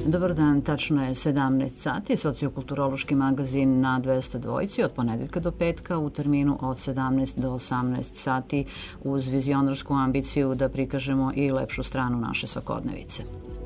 Dobar dan, tačno je 17 sati, sociokulturološki magazin na 202 od ponedeljka do petka u terminu od 17 do 18 sati uz vizionarsku ambiciju da prikažemo i lepšu stranu naše svakodnevice.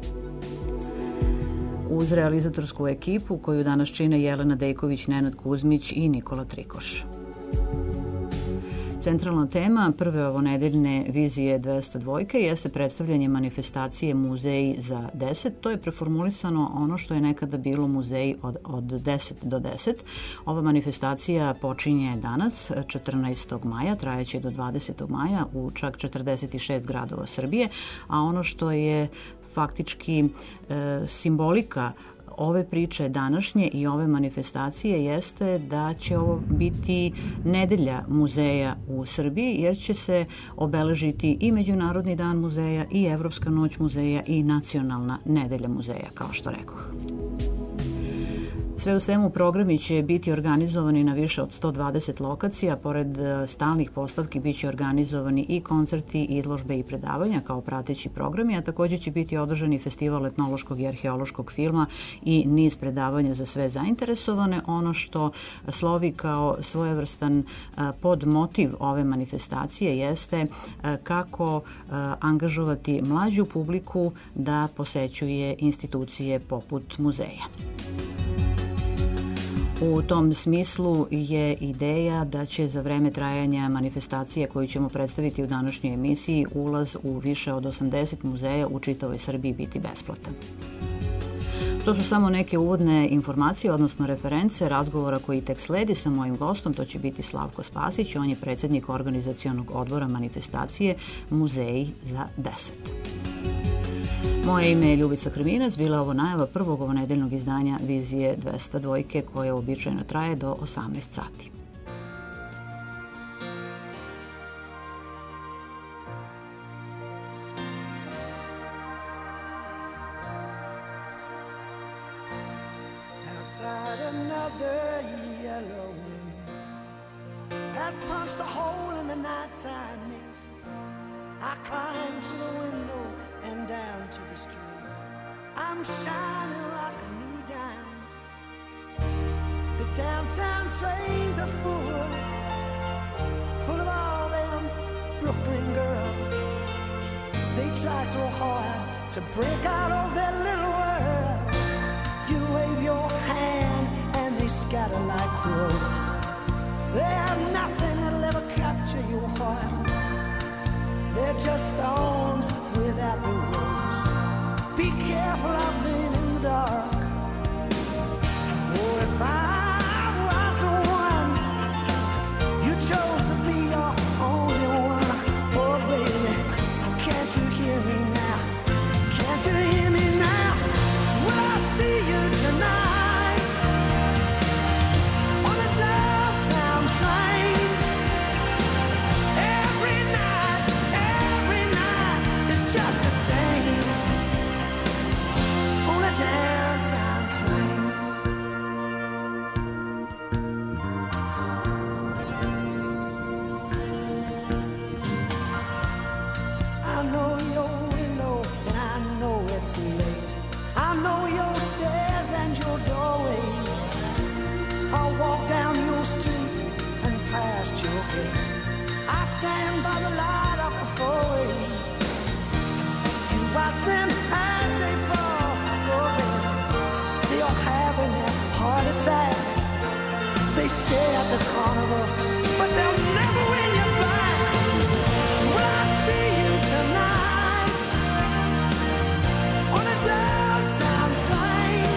Uz realizatorsku ekipu koju danas čine Jelena Dejković, Nenad Kuzmić i Nikola Trikoš. Centralna tema prve ovonedeljne vizije 202 jeste predstavljanje manifestacije Muzeji za 10. To je preformulisano ono što je nekada bilo muzeji od 10 do 10. Ova manifestacija počinje danas, 14. maja, trajeće do 20. maja u čak 46 gradova Srbije, a ono što je faktički simbolika ove priče današnje i ove manifestacije jeste da će ovo biti nedelja muzeja u Srbiji, jer će se obeležiti i Međunarodni dan muzeja i Evropska noć muzeja i Nacionalna nedelja muzeja, kao što rekoh. Sve u svemu, programi će biti organizovani na više od 120 lokacija. Pored stalnih postavki biće organizovani i koncerti, izložbe i predavanja kao prateći programi, a takođe će biti održani festival etnološkog i arheološkog filma i niz predavanja za sve zainteresovane. Ono što slovi kao svojevrstan podmotiv ove manifestacije jeste kako angažovati mlađu publiku da posećuje institucije poput muzeja. U tom smislu je ideja da će za vreme trajanja manifestacije koju ćemo predstaviti u današnjoj emisiji ulaz u više od 80 muzeja u čitavoj Srbiji biti besplatan. To su samo neke uvodne informacije, odnosno reference razgovora koji tek sledi sa mojim gostom. To će biti Slavko Spasić, on je predsjednik organizacionog odbora manifestacije Muzeji za 10. Moje ime je Ljubica Krminac, bila je ovo najava prvog ovonedeljnog izdanja Vizije 202 koje običajno traje do 18 sati. Outside another yellow moon has punched a hole in the nighttime mist. I climb to the window and down to the street. I'm shining like a new dime. The downtown trains are full of all them Brooklyn girls. They try so hard to break out of their little world. You wave your hand and they scatter like crows. They have nothing that'll ever capture your heart. They're just thorns without the rose. Be careful out there in the dark. Oh, if I was the one you chose to be your only one. Oh, baby, can't you hear me now? Can't you hear me now? Will I see you tonight on the downtown train? Every night is just the same on a downtown train. I know your window and I know it's late. I know your stairs and your doorway. I'll walk down your street and past your gate. I stand by the light of the four-way. You watch them as they fall. Oh, baby, they are having their heart attacks. They stay at the carnival, but they'll never win you back. Will I see you tonight on a downtown train?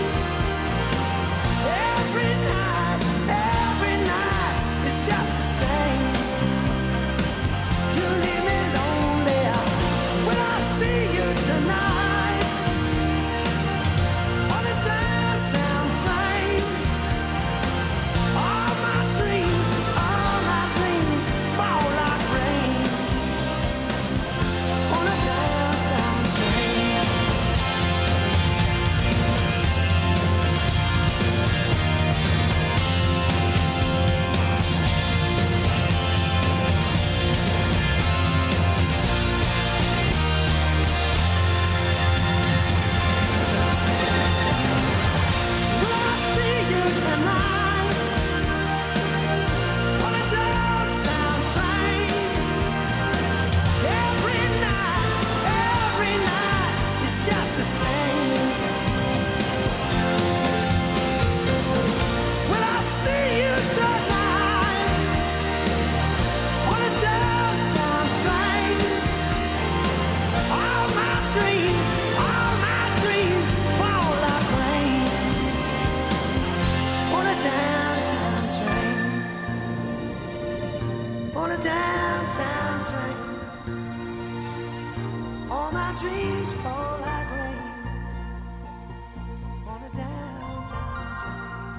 Every night is just the same. You leave me lonely. Will I see you tonight on a downtown train? All my dreams, all a downtown train. All my dreams fall like rain on a downtown train.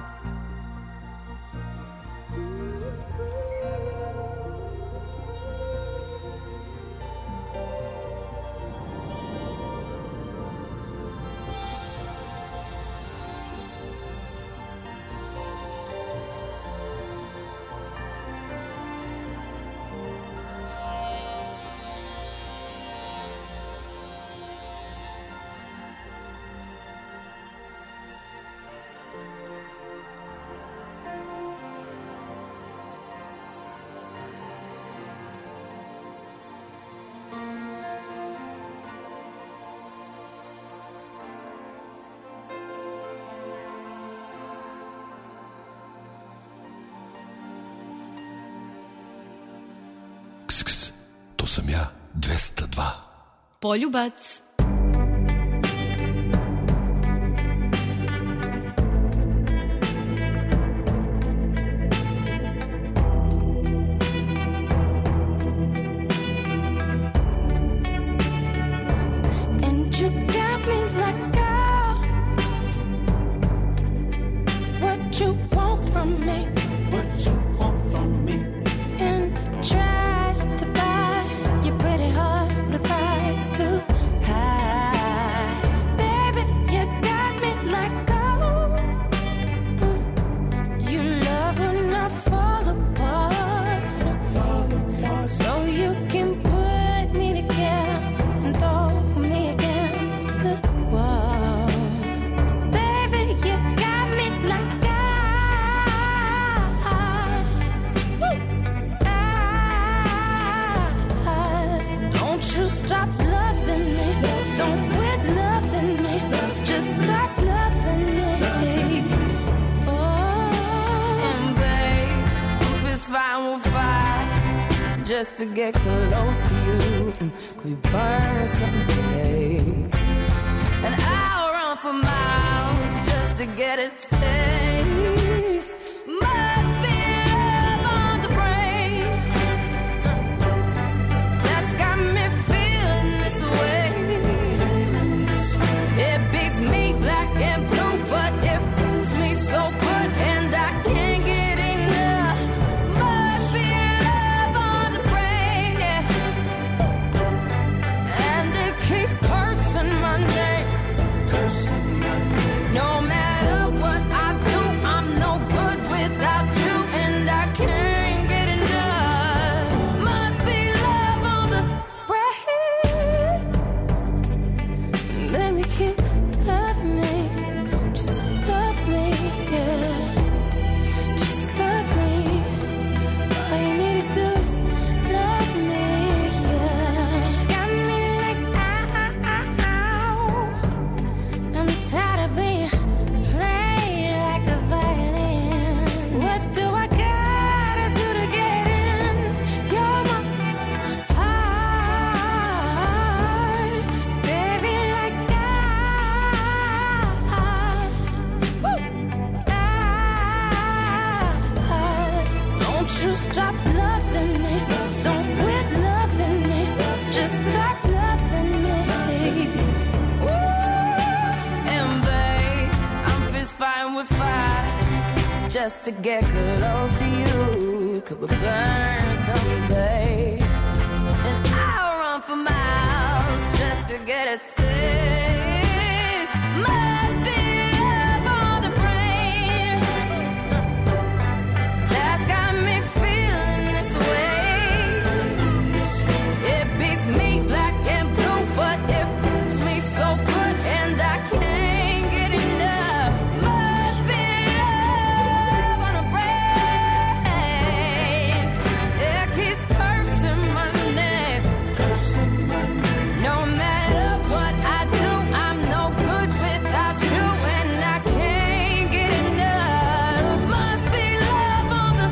To sam ja, 202. Poljubac. Just to get close to you, could we burn someday? And I'll run for miles just to get a taste. Must be love on the brain that's got me feeling this way. It beats me black and blue, but it feels me so good, and I can't get enough. Must be keeps cursing my name. No matter what I do, I'm no good without you, and I can't get enough. Must be love on the brain. Baby, keep loving me. Just love me, yeah. Just love me. All you need to do is love me, yeah. Got me like I'm tired of being played like a violin. What do I gotta do to get in? You're my heart, baby, like don't you stop loving me. Don't quit loving me. Just stop loving me. With fire, just to get close to you, could we burn someday? And I'll run for miles just to get a taste. Must be love on the brain that's got me feeling this way. It beats me black and blue, but it feels me so good, and I can't get enough. No matter what I do, I'm no good without you, and I can't get enough. Must be love on the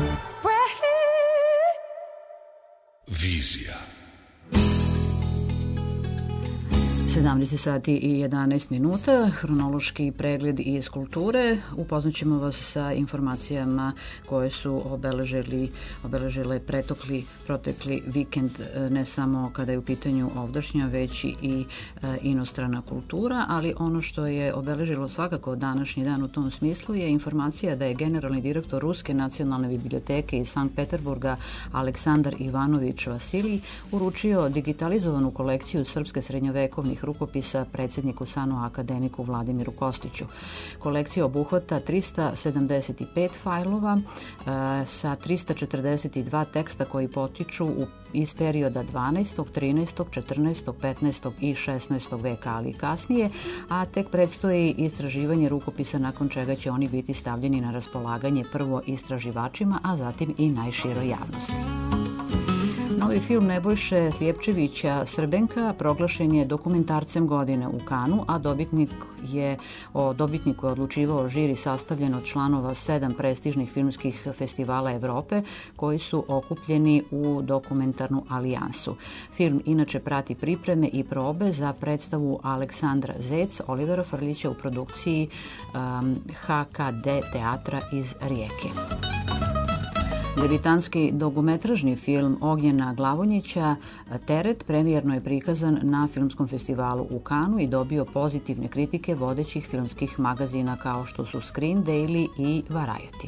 brain. Vizija. 17 sati i 11 minuta, hronološki pregled iz kulture. Upoznat ćemo vas sa informacijama koje su obeležile protekli vikend, ne samo kada je u pitanju ovdašnja, već i inostrana kultura, ali ono što je obeležilo svakako današnji dan u tom smislu je informacija da je generalni direktor Ruske nacionalne biblioteke iz Sankt Peterburga Aleksandar Ivanović Vasilij uručio digitalizovanu kolekciju srpske srednjovekovnih rukopisa predsjedniku SANU akademiku Vladimiru Kostiću. Kolekcija obuhvata 375 fajlova sa 342 teksta koji potiču iz perioda 12., 13., 14., 15. i 16. veka, ali i kasnije, a tek predstoji istraživanje rukopisa nakon čega će oni biti stavljeni na raspolaganje prvo istraživačima, a zatim i najširoj javnosti. Novi film Nebojše Slijepčevića Srbenka proglašen je dokumentarcem godine u Kanu, a dobitniku je odlučivao žiri sastavljen od članova 7 prestižnih filmskih festivala Evrope koji su okupljeni u dokumentarnu alijansu. Film inače prati pripreme i probe za predstavu Aleksandra Zec, Olivera Frljića u produkciji HKD teatra iz Rijeke. Debitanski dugometražni film Ognjena Glavonjića Teret premijerno je prikazan na filmskom festivalu u Kanu i dobio pozitivne kritike vodećih filmskih magazina kao što su Screen Daily i Variety.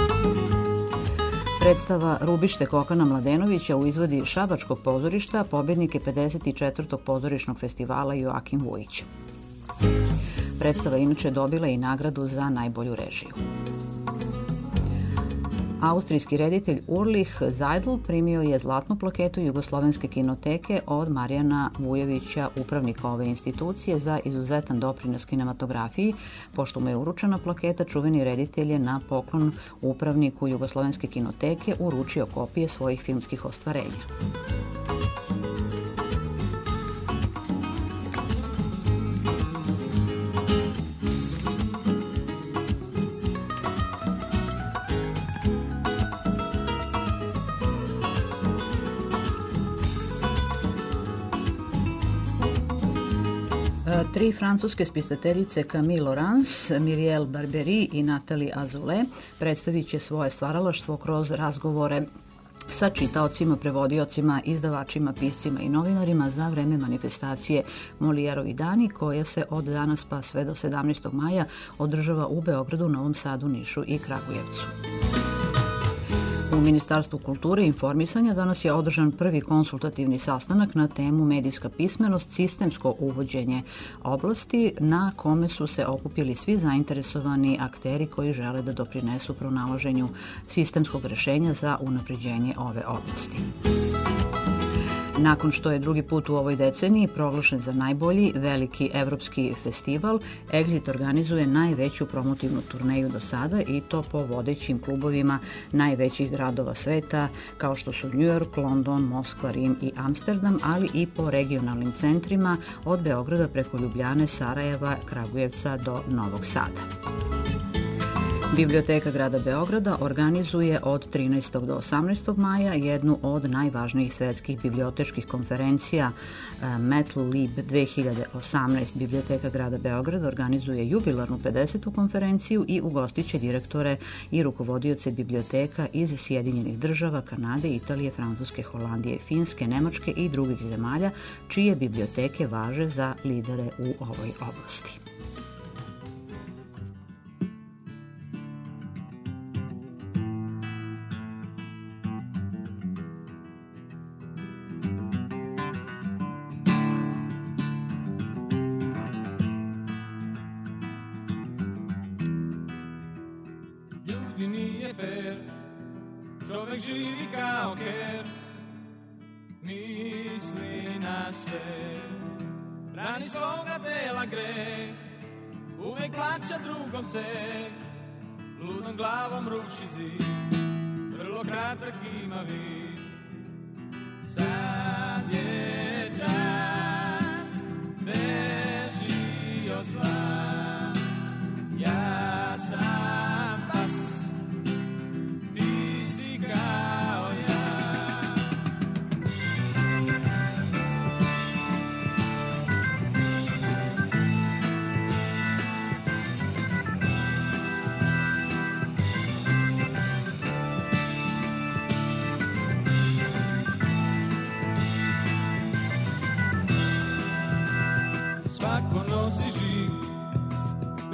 Predstava Rubište Kokana Mladenovića u izvodi Šabačkog pozorišta pobjednik je 54. pozorišnog festivala Joakim Vujić. Predstava inače dobila i nagradu za najbolju režiju. Austrijski reditelj Ulrich Seidl primio je zlatnu plaketu Jugoslovenske kinoteke od Marijana Vujovića, upravnika ove institucije, za izuzetan doprinos kinematografiji. Pošto mu je uručena plaketa, čuveni reditelj je na poklon upravniku Jugoslovenske kinoteke uručio kopije svojih filmskih ostvarenja. Tri francuske spisateljice Camille Laurence, Muriel Barbery i Nathalie Azoulay predstavit će svoje stvaralaštvo kroz razgovore sa čitaocima, prevodiocima, izdavačima, piscima i novinarima za vreme manifestacije Molijerovi dani, koja se od danas pa sve do 17. maja održava u Beogradu, Novom Sadu, Nišu i Kragujevcu. U Ministarstvu kulture i informisanja danas je održan prvi konsultativni sastanak na temu medijska pismenost, sistemsko uvođenje oblasti, na kome su se okupili svi zainteresovani akteri koji žele da doprinesu pronalaženju sistemskog rešenja za unapređenje ove oblasti. Nakon što je drugi put u ovoj deceniji proglašen za najbolji veliki evropski festival, Exit organizuje najveću promotivnu turneju do sada, i to po vodećim klubovima najvećih gradova sveta kao što su New York, London, Moskva, Rim i Amsterdam, ali i po regionalnim centrima od Beograda preko Ljubljane, Sarajeva, Kragujevca do Novog Sada. Biblioteka grada Beograda organizuje od 13. do 18. maja jednu od najvažnijih svetskih bibliotečkih konferencija Metal Lib 2018. Biblioteka grada Beograda organizuje jubilarnu 50. konferenciju i ugostiće direktore i rukovodioce biblioteka iz Sjedinjenih država, Kanade, Italije, Francuske, Holandije, Finske, Nemačke i drugih zemalja čije biblioteke važe za lidere u ovoj oblasti. Čovek živi kao ker, misli na sve, rani svoga tela greh, uvek plaća drugom ceh, ludom glavom ruši zid, vrlo kratak ima vid. Sad je čas, beži od zla, ja sam pas, kao ja.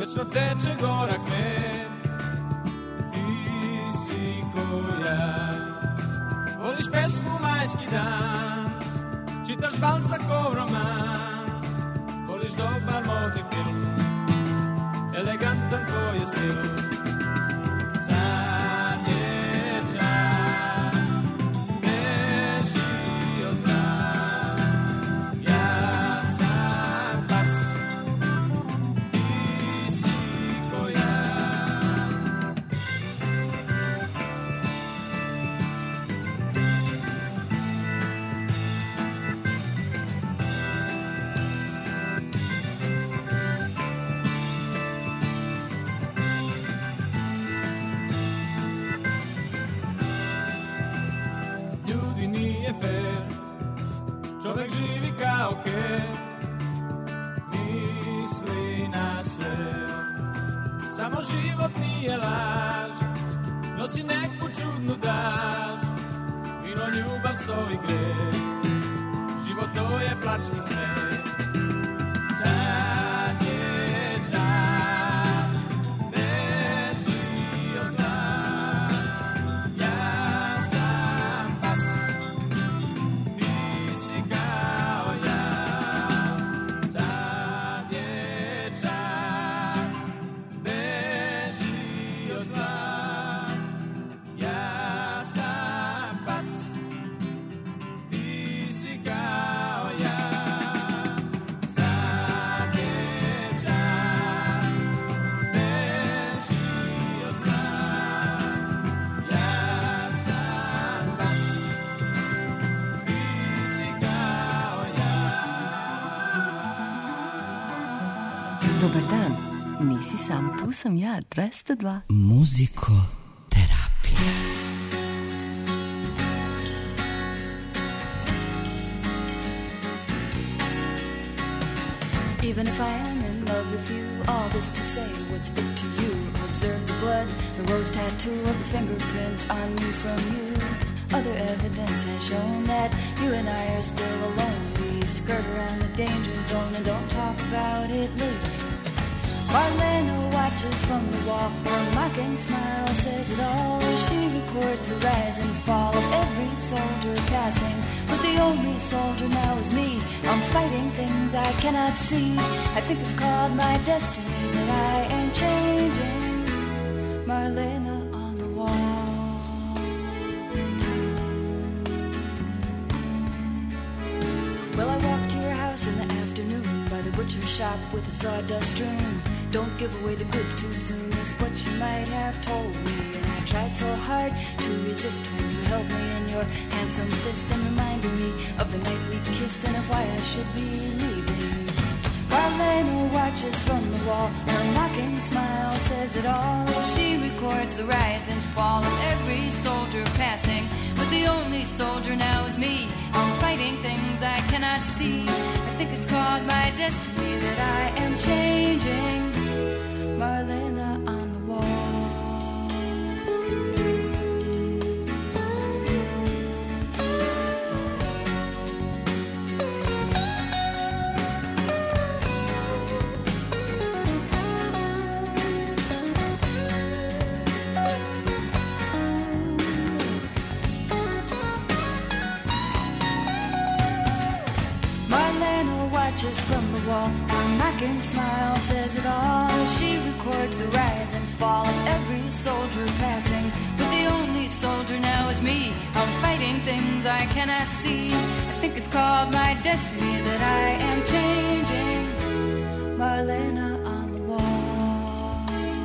Večno teče gorak med, ti si ko ja. Voliš pesmu Majski dan, čitaš Balzacov roman, voliš dobar modni film, elegantan tvoj je stil. Sad je čas, bežio znak, ja sam pas, ti si ko ja. Ljudi nije fair, čovek živi kao ker, misli na sve. Samo život nije laž, nosi neku čudnu daž, vino, ljubav, so i greh, život to je plač i smeh. Sad je čas, bežio znak, ja sam pas, ti si kao ja. Sad je čas, bežio znak, ja sam pas, ti si kao ja. Sad je čas, bežio znak, ja sam pas, ti si kao ja. Dobar dan, nisi sam, tu sam ja, 202. Muzikoterapija. Even if I am in love with you, all this to say, what's it to you? Observe the blood, the rose tattoo of the fingerprints on me from you. Other evidence has shown that you and I are still alone. We skirt around the danger zone and don't talk about it later. Marlena watches from the wall, her mocking smile says it all. She records the rise and fall of every soldier passing, but the only soldier now is me. I'm fighting things I cannot see. I think it's called my destiny that I am changing. Marlena on the wall. Well, I walked to your house in the afternoon by the butcher shop with a sawdust strewn. Don't give away the goods too soon is what she might have told me. And I tried so hard to resist when you held me in your handsome fist and reminded me of the night we kissed and of why I should be leaving. Marlena watches from the wall, her mocking smile says it all. She records the rise and fall of every soldier passing, but the only soldier now is me. I'm fighting things I cannot see. I think it's called my destiny that I am changing. Marlena on the wall. Marlena watches from the wall, her mocking smile says it all. She records the rise and fall of every soldier passing, but the only soldier now is me. I'm fighting things I cannot see. I think it's called my destiny that I am changing. Marlena on the wall.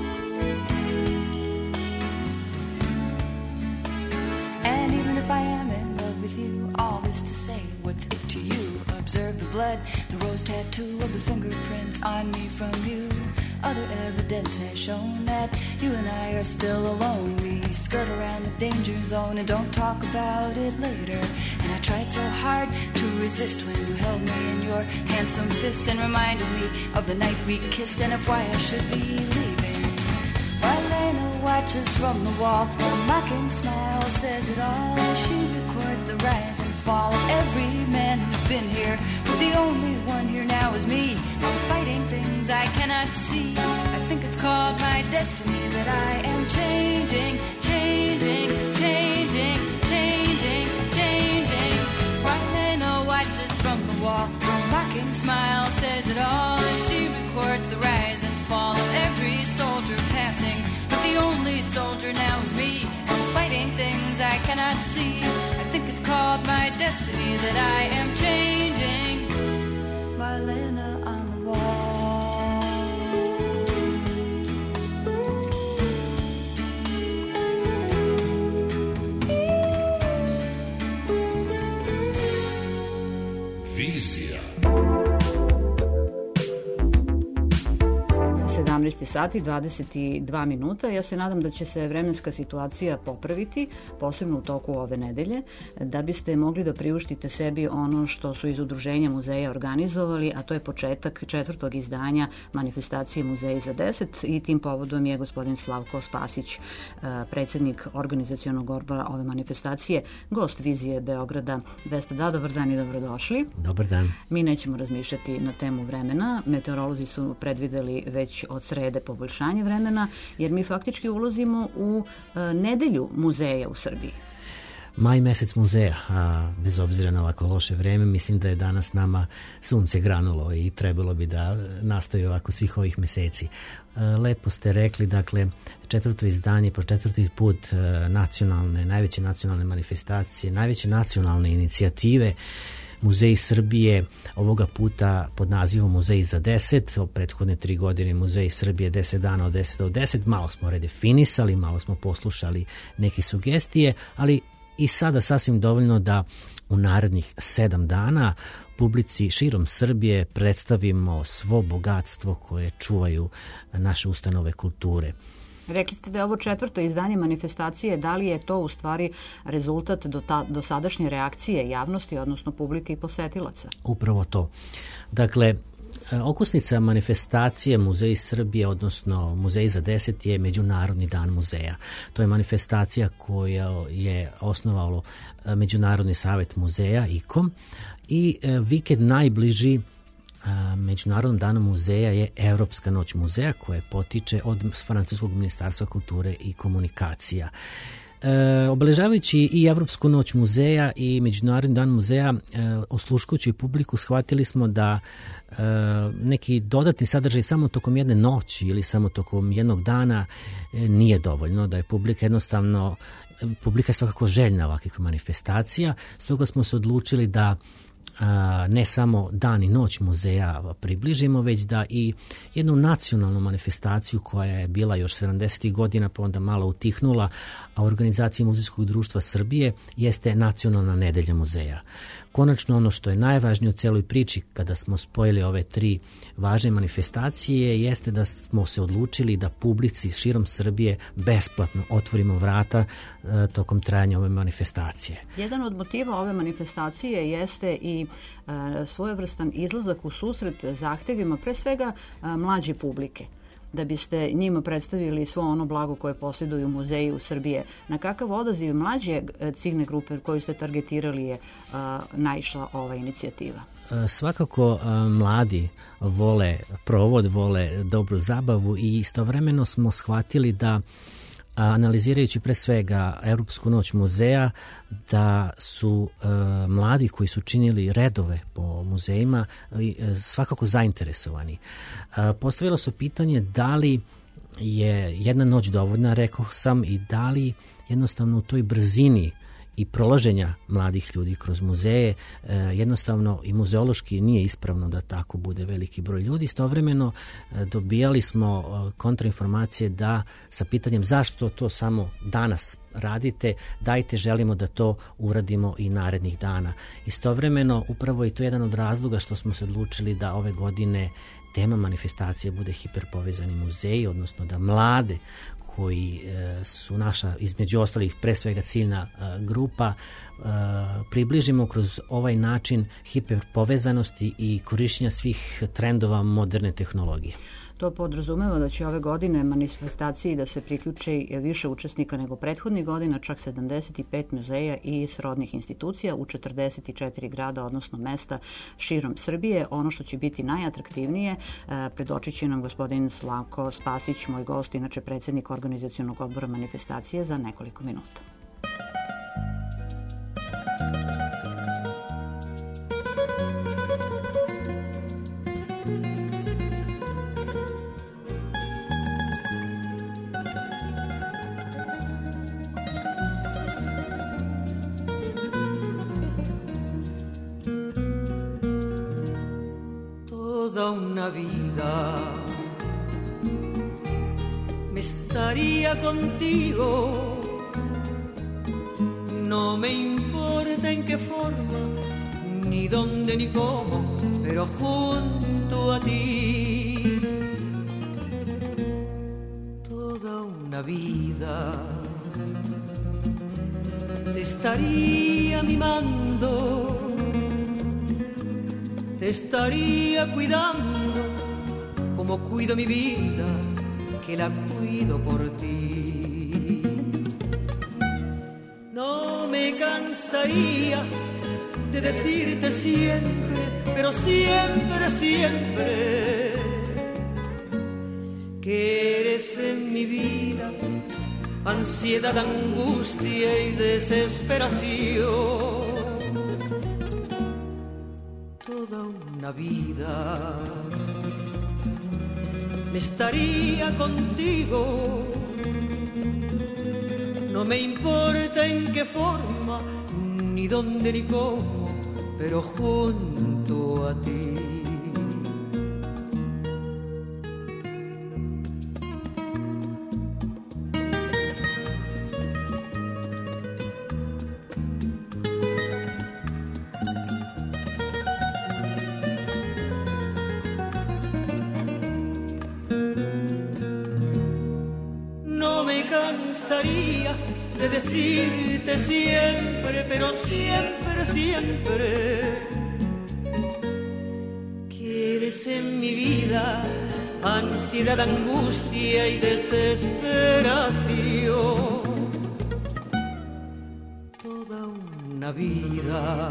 And even if I am in love with you, all this to say, what's it to you? Observe the blood, the rose tattoo of the fingerprints on me from you. Other evidence has shown that you and I are still alone. We skirt around the danger zone and don't talk about it later. And I tried so hard to resist when you held me in your handsome fist and reminded me of the night we kissed and of why I should be leaving. Marlena watches from the wall, her mocking smile says it all. She records of the rise and fall of every man who's been here. But the only one here now is me. I'm fighting things I cannot see. I think it's called my destiny that I am changing, changing, changing, changing, changing. Marlena watches from the wall. Her mocking smile says it all as she records the rise and fall of every soldier passing. But the only soldier now is me. I'm fighting things I cannot see. I think it's called my destiny that I am changing. Marlena on the wall. Vizija. 17 sati, 22 minuta. Ja se nadam da će se vremenska situacija popraviti, posebno u toku ove nedelje, da biste mogli da priuštite sebi ono što su iz Udruženja muzeja organizovali, a to je početak 4. izdanja manifestacije Muzeji za 10 i tim povodom je gospodin Slavko Spasić, predsjednik organizacionog odbora ove manifestacije, gost Vizije Beograda 202. Dobar dan i dobrodošli. Dobar dan. Mi nećemo razmišljati na temu vremena. Meteorolozi su predvideli već od srede poboljšanje vremena, jer mi faktički ulazimo u nedelju muzeja u Srbiji. Maj mesec muzeja, a bez obzira na ovako loše vreme, mislim da je danas nama sunce granulo i trebalo bi da nastavi ovako svih ovih meseci. Lepo ste rekli, dakle, 4. izdanje, po 4. put najveće nacionalne manifestacije, najveće nacionalne inicijative Muzeji Srbije, ovoga puta pod nazivom Muzeji za 10, o prethodne 3 godine Muzeji Srbije 10 dana od 10 do 10, malo smo redefinisali, malo smo poslušali neke sugestije, ali i sada sasvim dovoljno da u narednih 7 dana publici širom Srbije predstavimo svo bogatstvo koje čuvaju naše ustanove kulture. Rekli ste da je ovo 4. izdanje manifestacije. Da li je to u stvari rezultat do sadašnje reakcije javnosti, odnosno publike i posetilaca? Upravo to. Dakle, okosnica manifestacije Muzeji Srbije, odnosno Muzeji za 10 je Međunarodni dan muzeja. To je manifestacija koju je osnovalo Međunarodni savet muzeja, IKOM, i vikend najbliži Međunarodnom danu muzeja je Evropska noć muzeja, koja potiče od Francuskog ministarstva kulture i komunikacija. Obeležavajući i Evropsku noć muzeja i Međunarodni dan muzeja, osluškujući publiku, shvatili smo da neki dodatni sadržaj samo tokom jedne noći ili samo tokom jednog dana nije dovoljno, da je publika je svakako željna ovakvih manifestacija, stoga smo se odlučili da ne samo dan i noć muzeja približimo, već da i jednu nacionalnu manifestaciju koja je bila još 70. godina pa onda malo utihnula, a u organizaciji Muzejskog društva Srbije jeste Nacionalna nedelja muzeja. Konačno, ono što je najvažnije u celoj priči kada smo spojili ove 3 važne manifestacije jeste da smo se odlučili da publici širom Srbije besplatno otvorimo vrata tokom trajanja ove manifestacije. Jedan od motiva ove manifestacije jeste i svojevrstan izlazak u susret zahtevima pre svega mlađe publike, da biste njima predstavili svo ono blago koje posjeduju muzeji u Srbije. Na kakav odaziv mlađe ciljne grupe koju ste targetirali je naišla ova inicijativa? Svakako mladi vole provod, vole dobru zabavu i istovremeno smo shvatili da analizirajući pre svega Evropsku noć muzeja, da su mladi koji su činili redove po muzejima svakako zainteresovani. Postavilo se pitanje da li je jedna noć dovoljna, rekao sam, i da li jednostavno u toj brzini i prolaženja mladih ljudi kroz muzeje, jednostavno i muzeološki nije ispravno da tako bude veliki broj ljudi. Istovremeno dobijali smo kontrainformacije da sa pitanjem zašto to samo danas radite, dajte, želimo da to uradimo i narednih dana. Istovremeno, upravo je to jedan od razloga što smo se odlučili da ove godine tema manifestacije bude hiperpovezani muzeji, odnosno da mlade koji su naša, između ostalih, pre svega ciljna grupa, približimo kroz ovaj način hiperpovezanosti i korišćenja svih trendova moderne tehnologije. To podrazumeva da će ove godine manifestaciji da se priključi više učesnika nego prethodnih godina, čak 75 muzeja i srodnih institucija u 44 grada, odnosno mesta širom Srbije. Ono što će biti najatraktivnije, predočit će nam gospodin Slavko Spasić, moj gost, inače predsjednik organizacionog odbora manifestacije, za nekoliko minuta. Una vida me estaría contigo, no me importa en qué forma, ni dónde ni cómo, pero junto a ti. Toda una vida te estaría mimando, te estaría cuidando como cuido mi vida, que la cuido por ti. No me cansaría de decirte siempre, pero siempre, siempre, que eres en mi vida ansiedad, angustia y desesperación. Toda una vida me estaría contigo, no me importa en qué forma, ni dónde ni cómo, pero junto a ti. De decirte siempre, pero siempre, siempre, que eres en mi vida ansiedad, angustia y desesperación. Toda una vida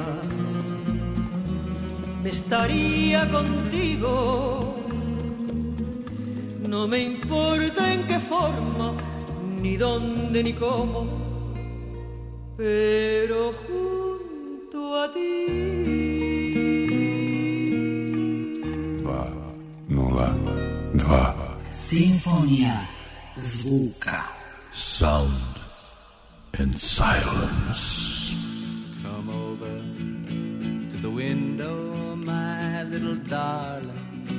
me estaría contigo, no me importa en qué forma, ni dónde ni cómo, pero junto a ti. 202 Simfonija zvuka. Sound and silence. Come over to the window, my little darling.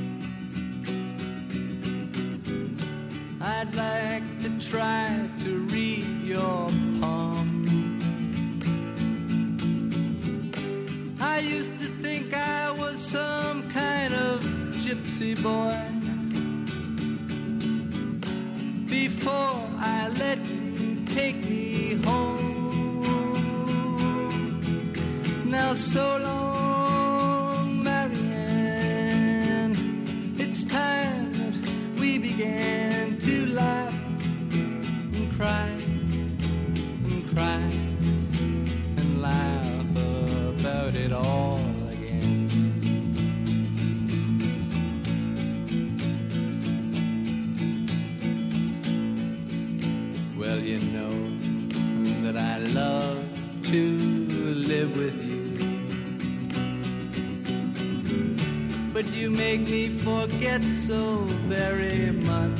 I'd like to try to read your palm. I used to think I was some kind of gypsy boy before I let you take me home. Now so long, Marianne, it's time that we began to laugh and cry and cry and laugh about it all again. Well, you know that I love to live with you, but you make me forget so very much.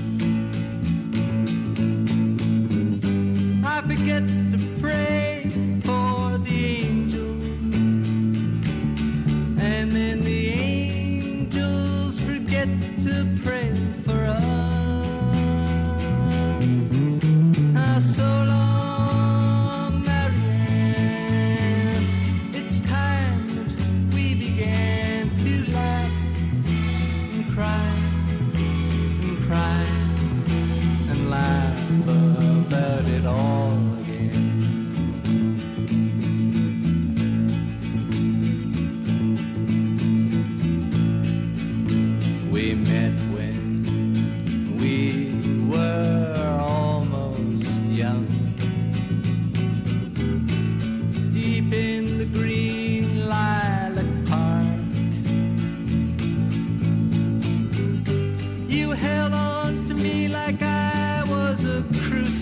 I forget to pray for the angels, and then the angels forget to pray for us. So long, Marianne, it's time that we began to laugh and cry and cry and laugh about it all again.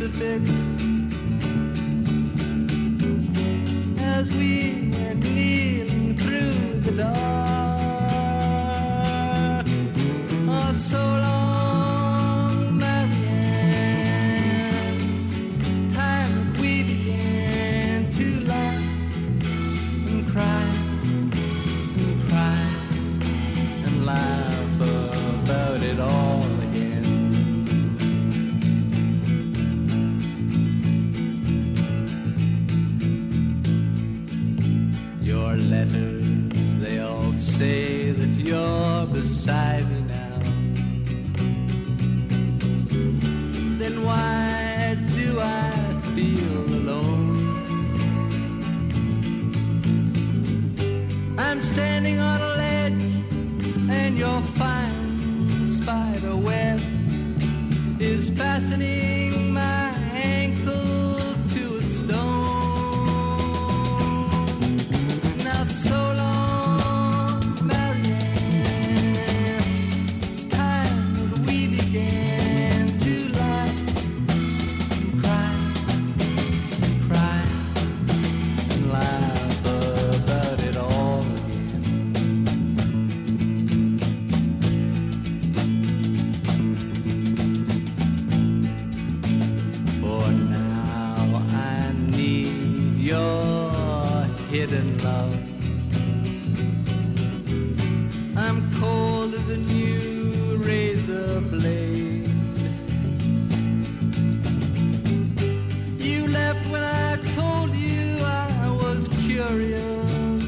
crucifix as we went kneeling through the dark. Oh, so long, Marianne, it's time that we began to laugh and cry and cry and laugh about it all again. Your letters, they all say that you're beside me now. Then why do I feel alone? I'm standing on a ledge and your fine spider web is fastening my ankle to a stone. Now so long, Marianne, it's time that we began to laugh and cry and cry and laugh about it all again. For now I need your hidden love. I'm cold as a new razor blade. You left when I told you I was curious.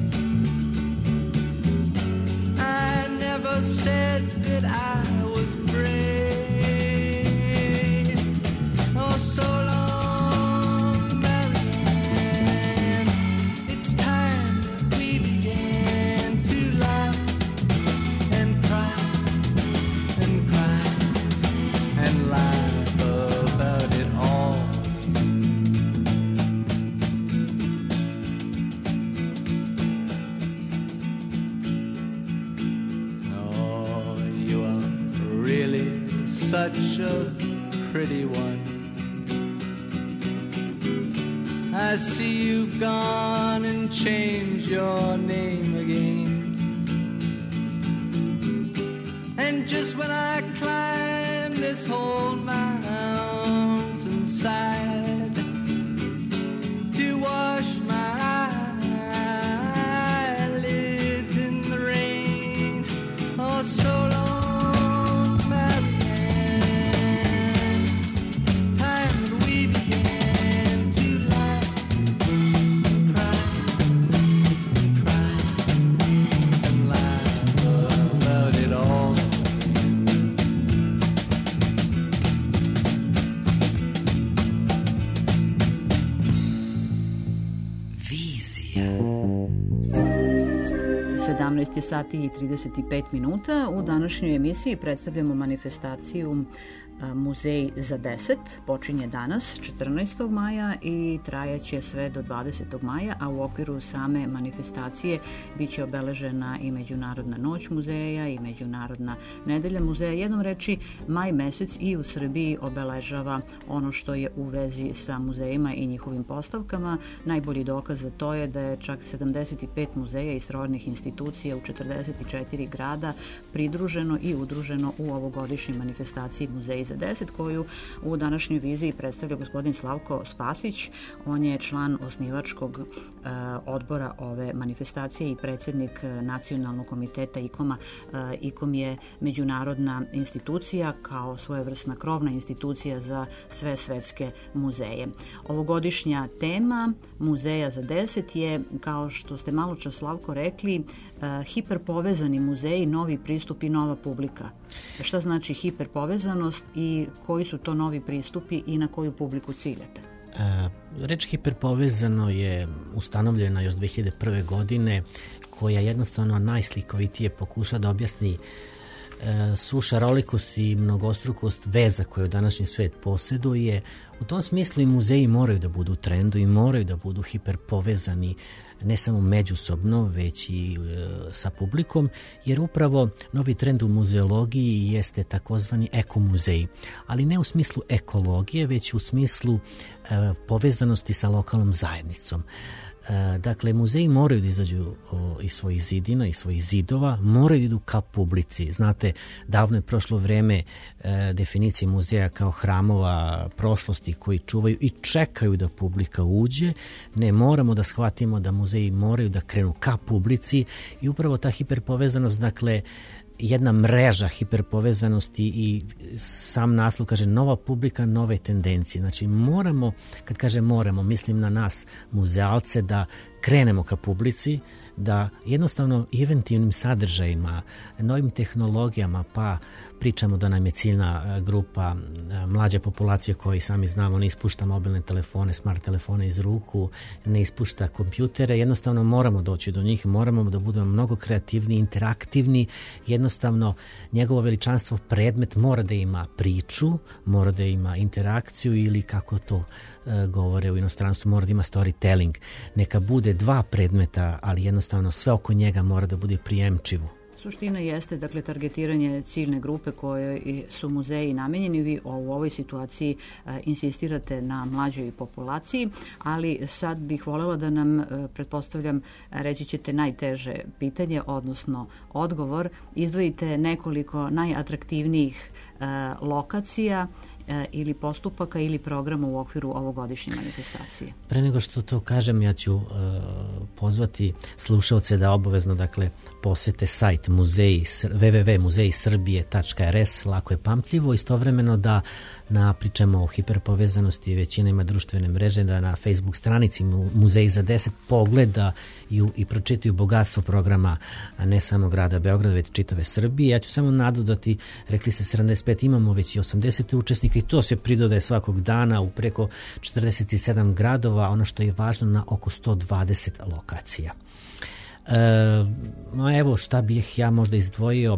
I never said that I was brave. Oh, so long, Marianne, it's time that we began to laugh and cry and cry and laugh about it all. Oh, you are really such a pretty one. I see you've gone and changed your name again. And just when I climb this whole mountainside to wash my eyelids in the rain, oh, so long, Marianne, it's time that we began to laugh and cry and cry and laugh about it all. Vizija. 17 sati i 35 minuta. U današnjoj emisiji predstavljamo manifestaciju Muzej za 10. Počinje danas, 14. maja i trajaće sve do 20. maja, a u okviru same manifestacije biće obeležena i Međunarodna noć muzeja i Međunarodna nedelja muzeja. Jednom reči, maj mesec i u Srbiji obeležava ono što je u vezi sa muzejima i njihovim postavkama. Najbolji dokaz za to je da je čak 75 muzeja i srodnih institucija u 44 grada pridruženo i udruženo u ovogodišnjoj manifestaciji Muzej za 10, koju u današnjoj viziji predstavlja gospodin Slavko Spasić. On je član osnivačkog odbora ove manifestacije i predsjednik nacionalnog komiteta ICOM-a. ICOM je međunarodna institucija kao svojevrsna krovna institucija za sve svetske muzeje. Ovogodišnja tema Muzeja za 10 je, kao što ste malo čas, Slavko, rekli, hiperpovezani muzeji, novi pristup i nova publika. Šta znači hiperpovezanost i koji su to novi pristupi i na koju publiku ciljate? Reč hiperpovezano je ustanovljena još 2001. godine, koja jednostavno najslikovitije pokuša da objasni svu šarolikost i mnogostrukost veza koju današnji svet posjeduje. U tom smislu i muzeji moraju da budu u trendu i moraju da budu hiperpovezani ne samo međusobno, već i sa publikom, jer upravo novi trend u muzeologiji jeste takozvani ekomuzeji, ali ne u smislu ekologije, već u smislu povezanosti sa lokalnom zajednicom. Dakle, muzeji moraju da izađu iz svojih zidina, iz svojih zidova, moraju da idu ka publici. Znate, davno je prošlo vreme definicije muzeja kao hramova prošlosti koji čuvaju i čekaju da publika uđe. Ne, moramo da shvatimo da muzeji moraju da krenu ka publici i upravo ta hiperpovezanost, dakle, jedna mreža hiperpovezanosti i sam naslov kaže nova publika, nove tendencije. Znači moramo, kad kažem moramo, mislim na nas muzealce da krenemo ka publici, da jednostavno inventivnim sadržajima, novim tehnologijama, pa pričamo da nam je ciljna grupa mlađe populacije koji sami znamo ne ispušta mobilne telefone, smart telefone iz ruku, ne ispušta kompjutere, jednostavno moramo doći do njih, moramo da budemo mnogo kreativni, interaktivni, jednostavno njegovo veličanstvo predmet mora da ima priču, mora da ima interakciju ili kako to govore u inostranstvu, mora da ima storytelling. Neka bude dva predmeta, ali jednostavno sve oko njega mora da bude prijemčivo. Suština jeste, dakle, targetiranje ciljne grupe koje su muzeji namenjeni. Vi u ovoj situaciji insistirate na mlađoj populaciji, ali sad bih voljela da nam, pretpostavljam, reći ćete najteže pitanje, odnosno odgovor. Izdvojite nekoliko najatraktivnijih lokacija ili postupaka ili programa u okviru ovogodišnje manifestacije. Pre nego što to kažem, ja ću pozvati slušaoce da obavezno, dakle, posete sajt www.muzejisrbije.rs, lako je pamtljivo, istovremeno da pričamo o hiperpovezanosti, većina ima društvene mreže, da na Facebook stranici Muzeji za 10 pogleda i pročitaju bogatstvo programa, a ne samo grada Beograda, već čitave Srbije. Ja ću samo nadodati, rekli se 75, imamo već i 80 učesnika i to se pridodaje svakog dana u preko 47 gradova, ono što je važno na oko 120 lokacija. Evo šta bih ja možda izdvojio,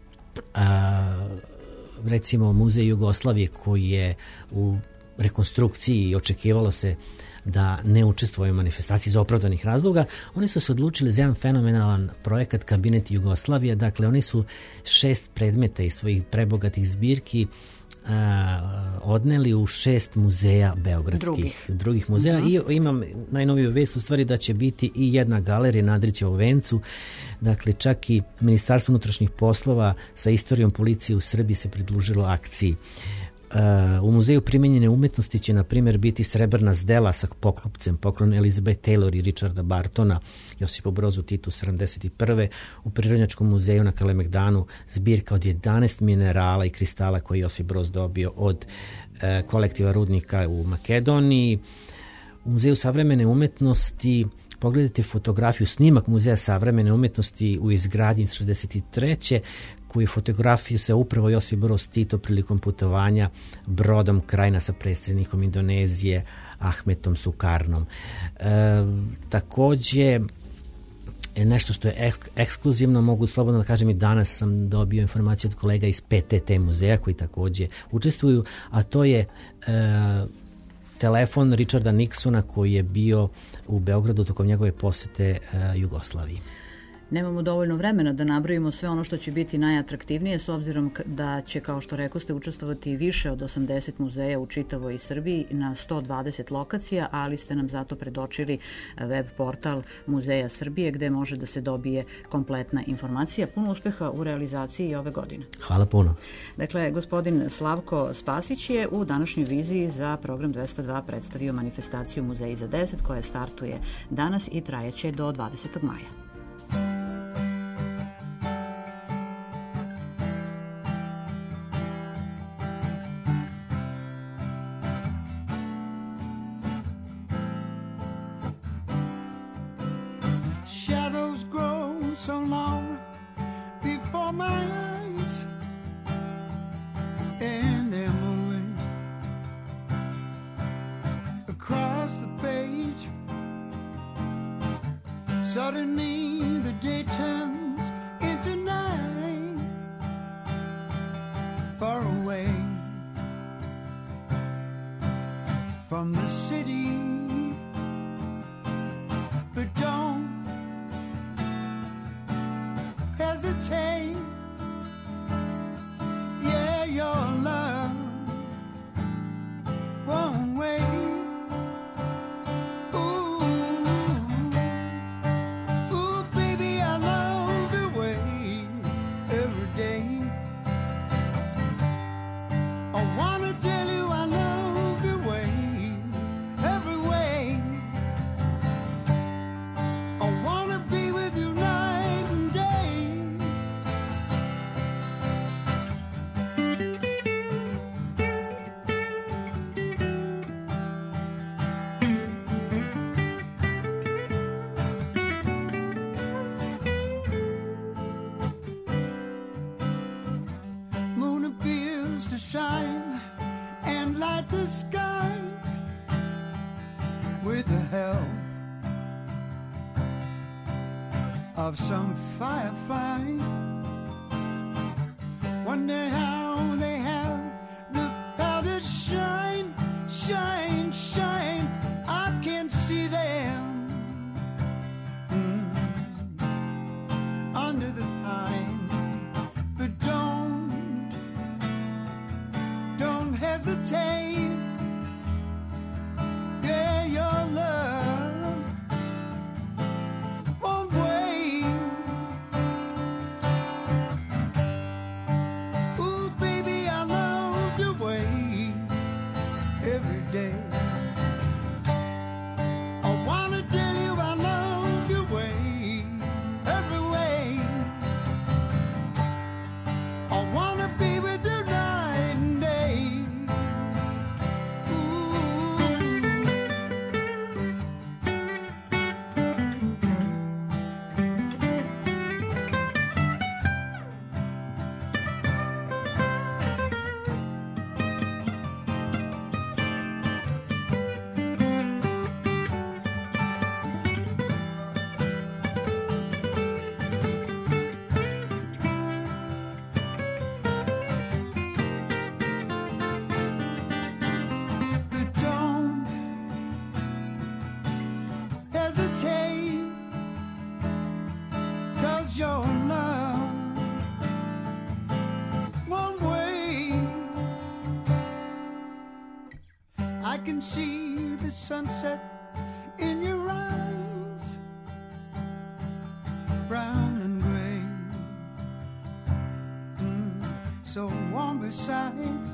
recimo Muzej Jugoslavije koji je u rekonstrukciji i očekivalo se da ne učestvuje u manifestaciji iz opravdanih razloga, oni su se odlučili za jedan fenomenalan projekat Kabinet Jugoslavije. Dakle, oni su 6 predmeta iz svojih prebogatih zbirki odneli u 6 muzeja beogradskih, drugih muzeja. I imam najnoviju vest u stvari da će biti i jedna galerija na Andrićevom vencu. Dakle, čak i Ministarstvo unutrašnjih poslova sa istorijom policije u Srbiji se pridružilo akciji. U Muzeju primenjene umetnosti će, na primjer, biti srebrna zdela sa poklopcem, poklon Elizabeth Taylor i Richarda Bartona, Josipu Brozu Titu 71. U Prirodnjačkom muzeju na Kalemegdanu zbirka od 11 minerala i kristala koje Josip Broz dobio od kolektiva rudnika u Makedoniji. U Muzeju savremene umetnosti pogledajte fotografiju, snimak Muzeja savremene umetnosti u izgradnji 63. koju fotografiju se upravo Josip Broz Tito prilikom putovanja brodom Krajina sa predsjednikom Indonezije Ahmetom Sukarnom. Takođe, nešto što je ekskluzivno, mogu slobodno da kažem, i danas sam dobio informaciju od kolega iz PTT muzeja koji takođe učestvuju, a to je telefon Richarda Nixona koji je bio u Beogradu tokom njegove posete Jugoslaviji. Nemamo dovoljno vremena da nabrojimo sve ono što će biti najatraktivnije, s obzirom da će, kao što rekoste, učestvovati više od 80 muzeja u čitavoj Srbiji na 120 lokacija, ali ste nam zato predočili web portal Muzeja Srbije gde može da se dobije kompletna informacija. Puno uspeha u realizaciji ove godine. Hvala puno. Dakle, gospodin Slavko Spasić je u današnjoj viziji za program 202 predstavio manifestaciju Muzeji za 10 koja startuje danas i trajeće do 20. maja. So long before my eyes, and they're moving across the page. Suddenly the day turns into night, hesitate. Yeah, your love won't wait. Ooh, baby, I love your way every day. I wanna tell you I love your way every way. I wanna be with you night and day. Moon appears to shine and light the sky with the help of some firefly. Wonder how they have the power to shine, shine, shine. I can't see them under the pine, but don't hesitate. Yeah, your love won't wait. Ooh, baby, I love your way every day. I wanna tell you I love your way every way. I wanna be with you night and day. But don't hesitate, 'cause your love won't wait. I can see the sunset in your eyes, brown and gray, so warm beside.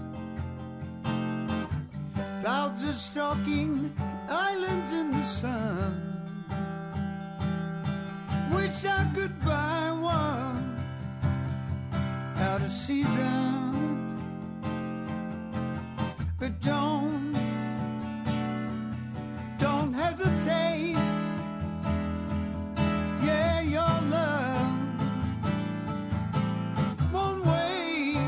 Clouds are stalking islands in the sun. Wish I could buy one out of season, but don't hesitate. Yeah, your love won't wait.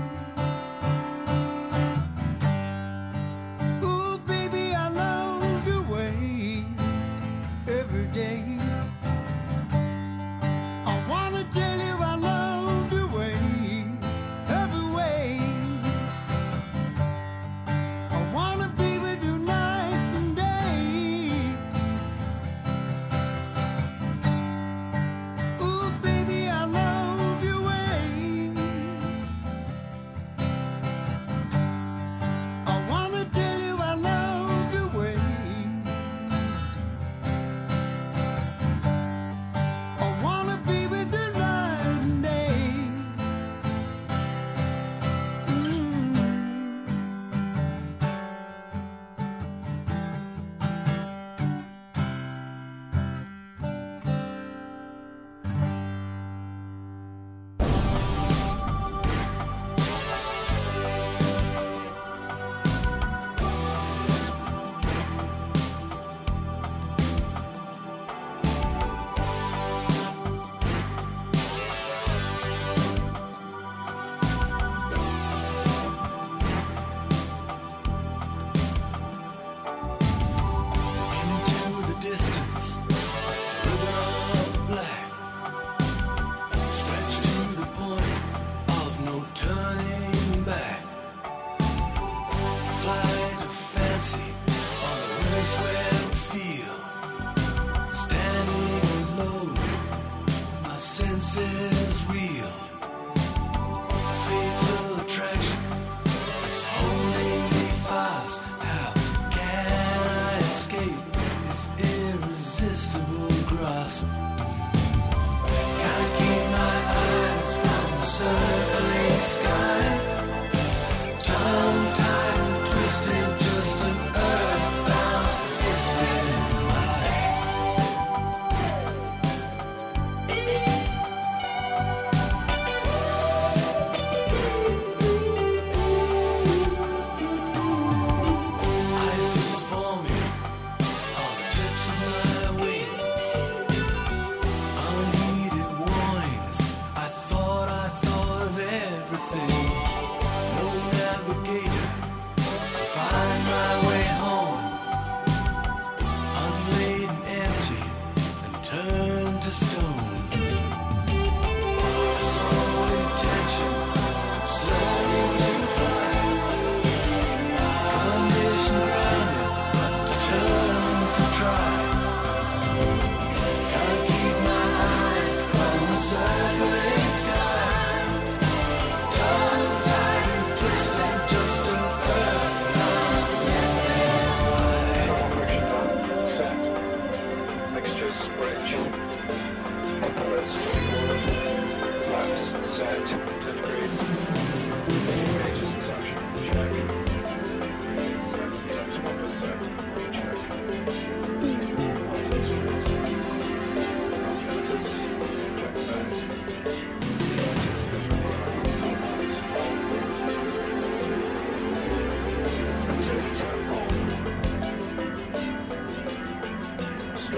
Ooh, baby, I love your way every day. I wanna tell you I love your way every way. I wanna be with you night and day. Ooh, baby, I love your way. I wanna tell you I love your way. I wanna be with you night and day. Into the distance, ribbon of black, stretched to the point of no turning back. Flight of fancy on a windswept field, standing alone, my senses reel.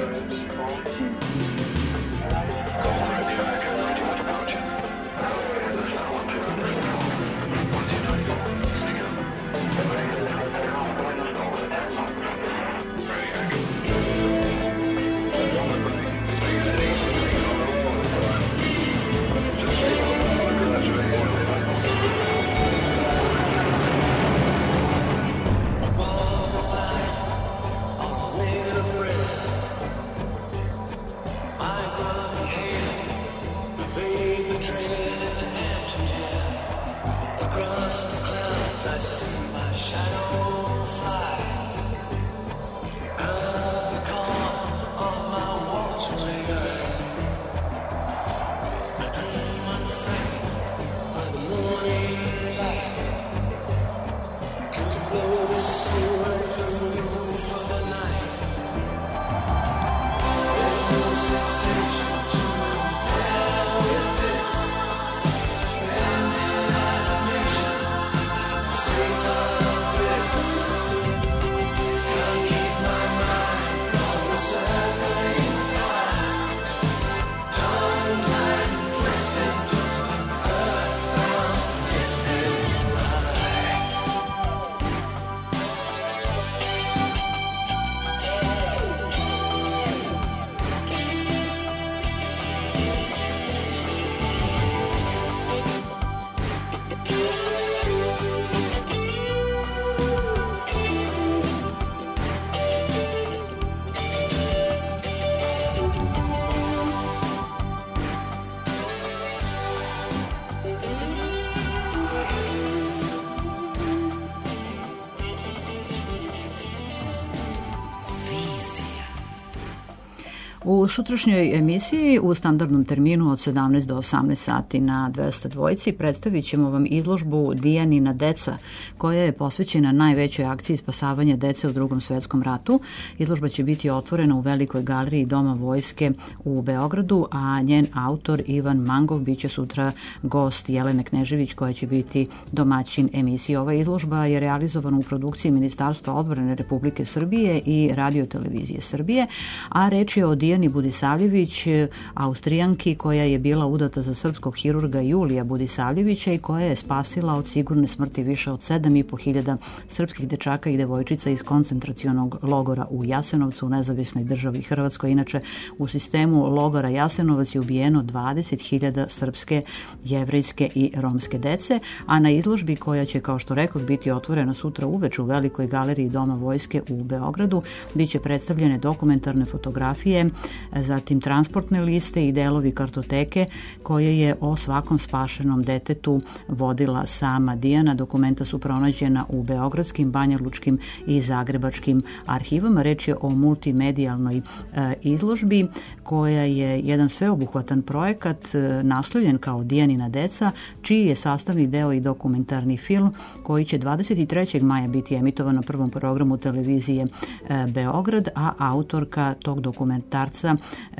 U sutrašnjoj emisiji u standardnom terminu od 17 do 18 sati na 202 predstavit ćemo vam izložbu Dijanina deca, koja je posvećena najvećoj akciji spasavanja dece u Drugom svetskom ratu. Izložba će biti otvorena u Velikoj galeriji Doma vojske u Beogradu, a njen autor Ivan Mangov biće sutra gost Jelene Knežević, koja će biti domaćin emisije. Ova izložba je realizovana u produkciji Ministarstva odbrane Republike Srbije i Radio-televizije Srbije, a reč je o Dijani Budisavljević, Austrijanki koja je bila udata za srpskog hirurga Julija Budisavljevića i koja je spasila od sigurne smrti više od 7.500 srpskih dečaka i devojčica iz koncentracionog logora u Jasenovcu u nezavisnoj državi Hrvatskoj. Inače, u sistemu logora Jasenovac je ubijeno 20.000 srpske, jevrejske i romske dece, a na izložbi koja će, kao što rekoh, biti otvorena sutra uveče u Velikoj galeriji Doma vojske u Beogradu, biće predstavljene dokumentarne fotografije, zatim transportne liste i delovi kartoteke koje je o svakom spašenom detetu vodila sama Dijana. Dokumenta su pronađena u beogradskim, banjalučkim i zagrebačkim arhivama. Reč je o multimedijalnoj izložbi koja je jedan sveobuhvatan projekat naslovljen kao Dijanina deca, čiji je sastavni deo i dokumentarni film koji će 23. maja biti emitovan na prvom programu televizije Beograd, a autorka tog dokumentarca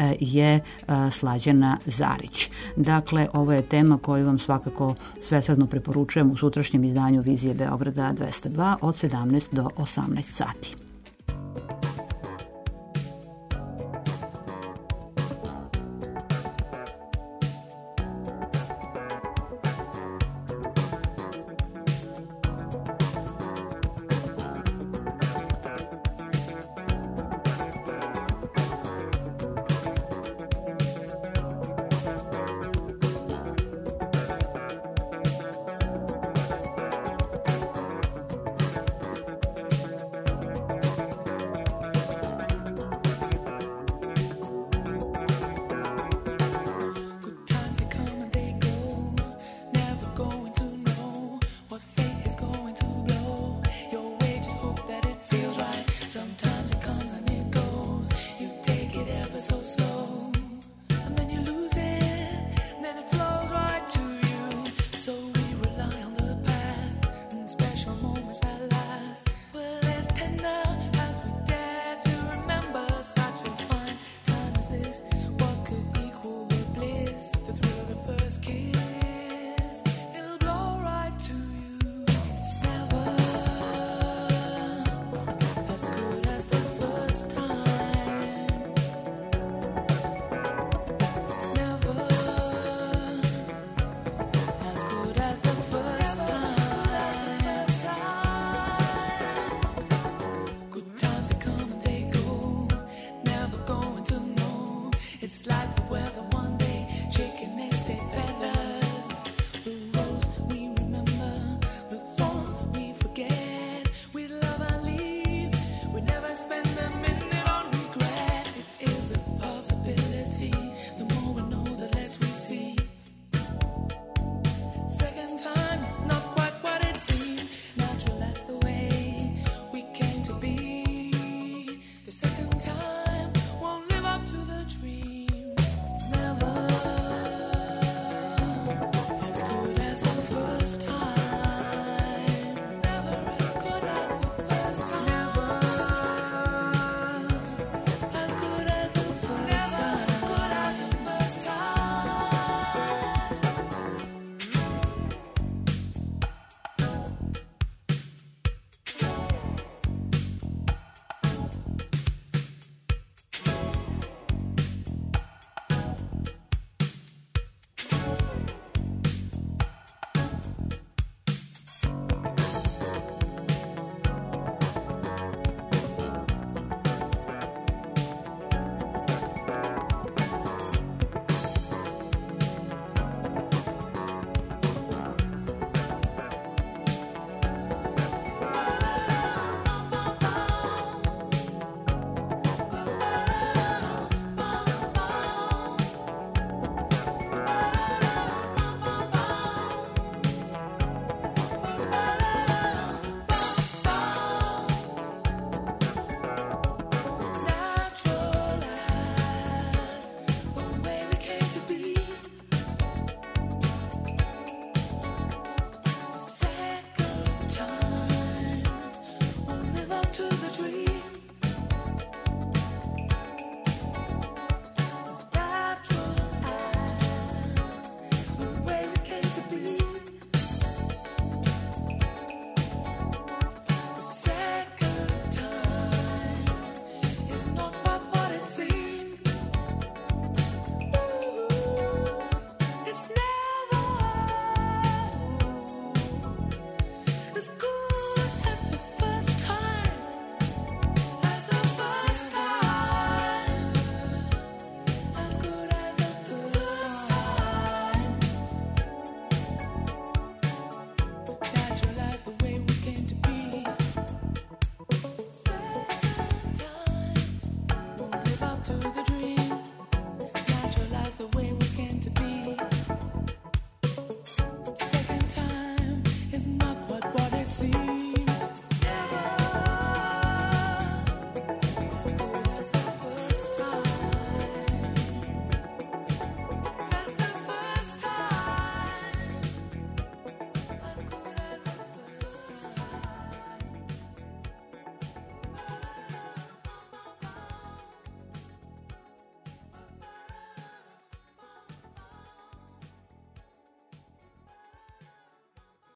je Slađana Zarić. Dakle, ovo je tema koju vam svakako svesrdno preporučujem u sutrašnjem izdanju Vizije Beograda 202 od 17 do 18 sati.